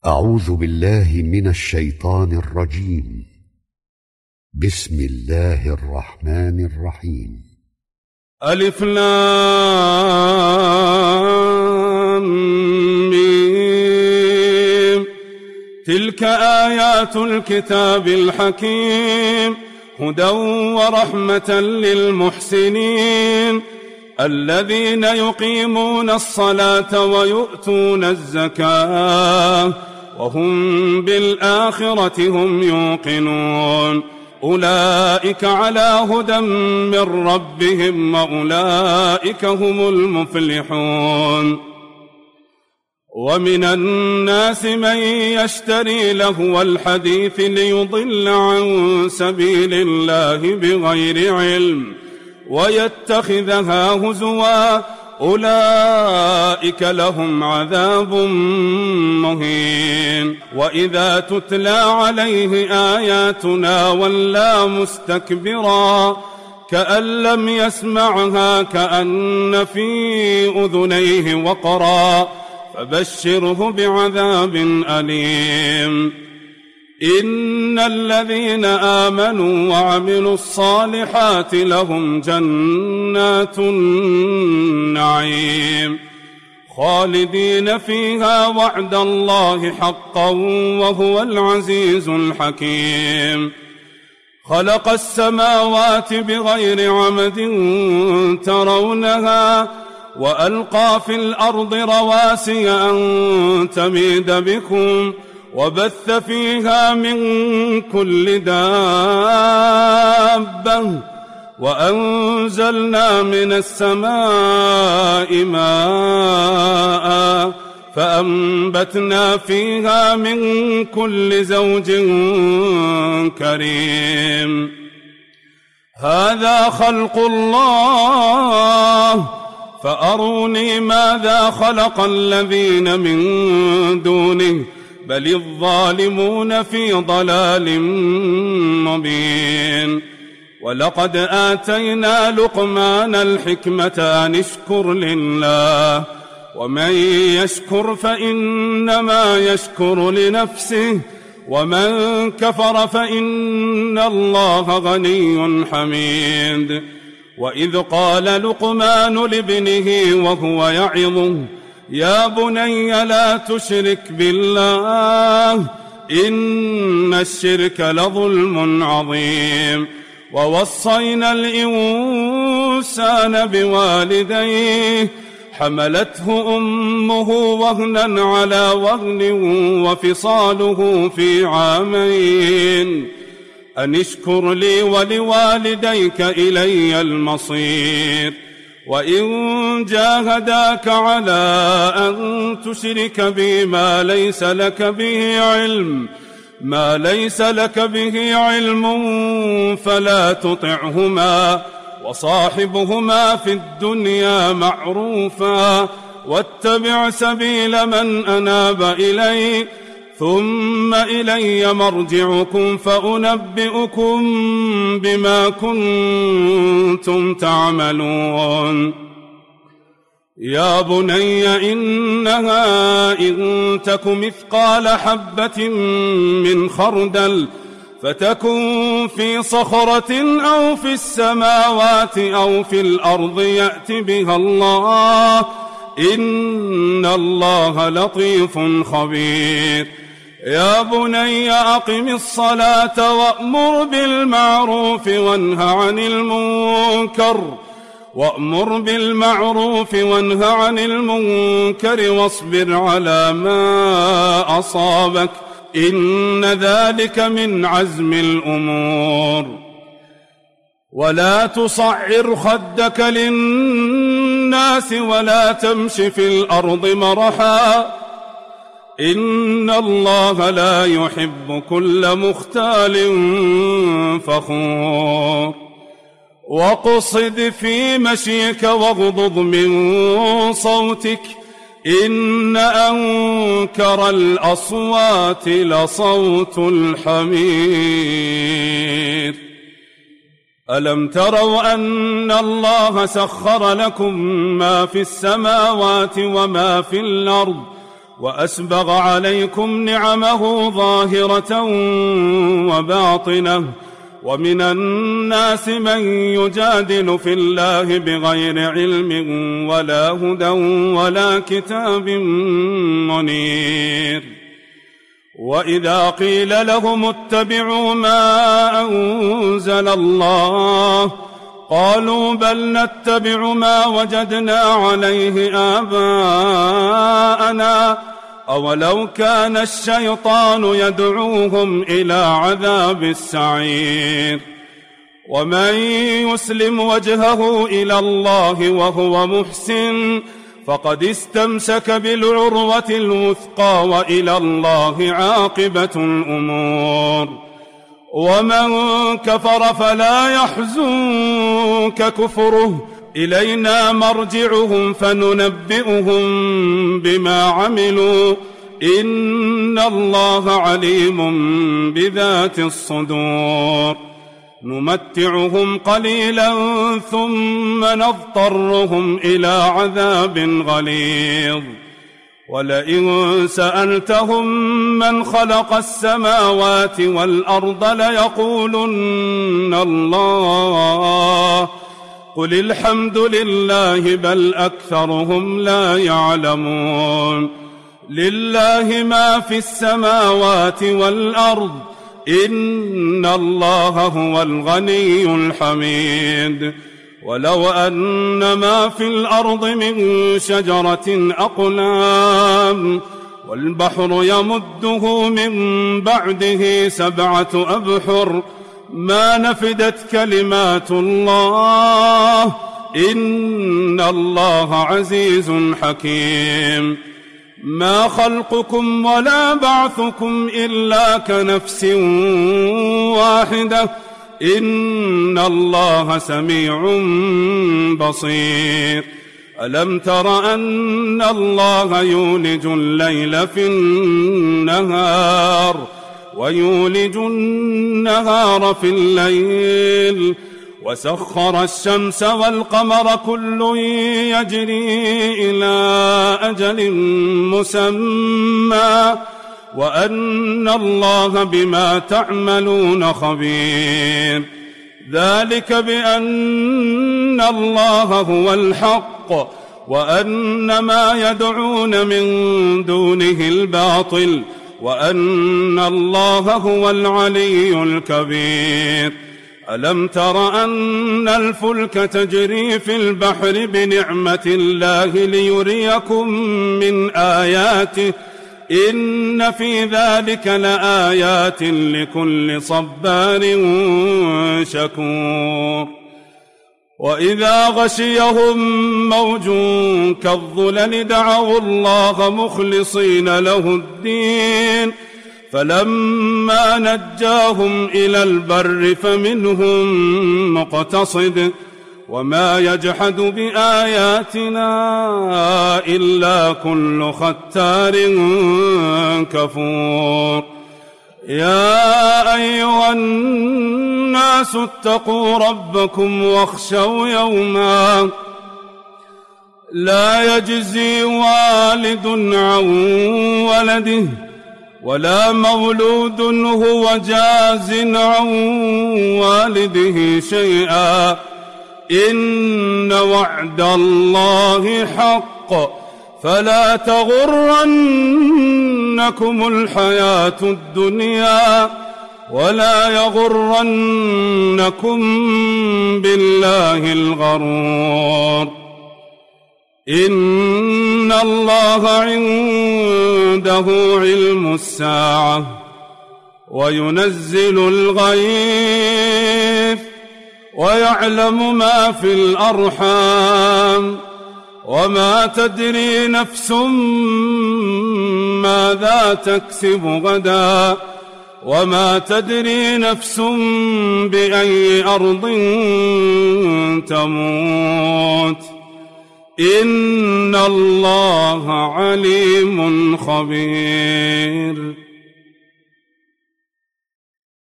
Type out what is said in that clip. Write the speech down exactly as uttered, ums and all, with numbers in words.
أعوذ بالله من الشيطان الرجيم. بسم الله الرحمن الرحيم. ألف لام ميم. تلك آيات الكتاب الحكيم، هدى ورحمة للمحسنين الذين يقيمون الصلاة ويؤتون الزكاة وهم بالآخرة هم يوقنون. أولئك على هدى من ربهم وأولئك هم المفلحون. ومن الناس من يشتري لهو الحديث ليضل عن سبيل الله بغير علم ويتخذها هزوا، أولئك لهم عذاب مهين. وإذا تتلى عليه آياتنا ولى مستكبرا كأن لم يسمعها كأن في أذنيه وقرا، فبشره بعذاب أليم. إن الذين آمنوا وعملوا الصالحات لهم جنات النعيم خالدين فيها وعد الله حقا وهو العزيز الحكيم. خلق السماوات بغير عمد ترونها وألقى في الأرض رواسي أن تميد بكم وبث فيها من كل دابة وأنزلنا من السماء ماء فأنبتنا فيها من كل زوج كريم. هذا خلق الله فأروني ماذا خلق الذين من دونه بل الظالمون في ضلال مبين. ولقد آتينا لقمان الحكمة أن اشكر لله ومن يشكر فإنما يشكر لنفسه ومن كفر فإن الله غني حميد. وإذ قال لقمان لابنه وهو يعظه يا بني لا تشرك بالله إن الشرك لظلم عظيم. ووصينا الإنسان بوالديه حملته أمه وهنا على وهن وفصاله في عامين أن اشكر لي ولوالديك إلي المصير. وإن جاهداك على أن تشرك بي ما ليس لك به علم ما ليس لك به علم فلا تطعهما وصاحبهما في الدنيا معروفا واتبع سبيل من أناب إلي ثم إلي مرجعكم فأنبئكم بما كنتم تعملون. يا بني إنها إن تك مثقال حبة من خردل فتكن في صخرة أو في السماوات أو في الأرض يأت بها الله إن الله لطيف خبير. يا بني أقم الصلاة وأمر بالمعروف وانه عن المنكر وأمر بالمعروف وانه عن المنكر واصبر على ما أصابك إن ذلك من عزم الأمور. ولا تصعر خدك للناس ولا تمش في الأرض مرحا إن الله لا يحب كل مختال فخور. واقصد في مشيك واغضض من صوتك إن أنكر الأصوات لصوت الحمير. ألم تروا أن الله سخر لكم ما في السماوات وما في الأرض وأسبغ عليكم نعمه ظاهرة وباطنة ومن الناس من يجادل في الله بغير علم ولا هدى ولا كتاب منير. وإذا قيل لهم اتبعوا ما أنزل الله قالوا بل نتبع ما وجدنا عليه آباءنا أولو كان الشيطان يدعوهم إلى عذاب السعير. ومن يسلم وجهه إلى الله وهو محسن فقد استمسك بالعروة الوثقى وإلى الله عاقبة الأمور. ومن كفر فلا يحزنك كفره إلينا مرجعهم فننبئهم بما عملوا إن الله عليم بذات الصدور. نمتعهم قليلا ثم نضطرهم إلى عذاب غليظ. ولئن سألتهم من خلق السماوات والأرض ليقولن الله قل الحمد لله بل أكثرهم لا يعلمون. لله ما في السماوات والأرض إن الله هو الغني الحميد. ولو أن ما في الأرض من شجرة أقلام والبحر يمده من بعده سبعة أبحر ما نفدت كلمات الله إن الله عزيز حكيم. ما خلقكم ولا بعثكم إلا كنفس واحدة إن الله سميع بصير. ألم تر أن الله يولج الليل في النهار ويولج النهار في الليل وسخر الشمس والقمر كل يجري إلى أجل مسمى وأن الله بما تعملون خبير. ذلك بأن الله هو الحق وأن ما يدعون من دونه الباطل وأن الله هو العلي الكبير. ألم تر أن الفلك تجري في البحر بنعمة الله ليريكم من آياته إن في ذلك لآيات لكل صبار شكور. وإذا غشيهم موج كالظلل دعوا الله مخلصين له الدين فلما نجاهم إلى البر فمنهم مقتصد وما يجحد بآياتنا إلا كل ختار كفور. يا أيها الناس اتقوا ربكم واخشوا يوما لا يجزي والد عن ولده ولا مولود هو جاز عن والده شيئا إن وعد الله حق فلا تغرنكم الحياة الدنيا ولا يغرنكم بالله الغرور. إن الله عنده علم الساعة وينزل الغيث ويعلم ما في الأرحام وما تدري نفس ماذا تكسب غدا وما تدري نفس بأي أرض تموت إن الله عليم خبير.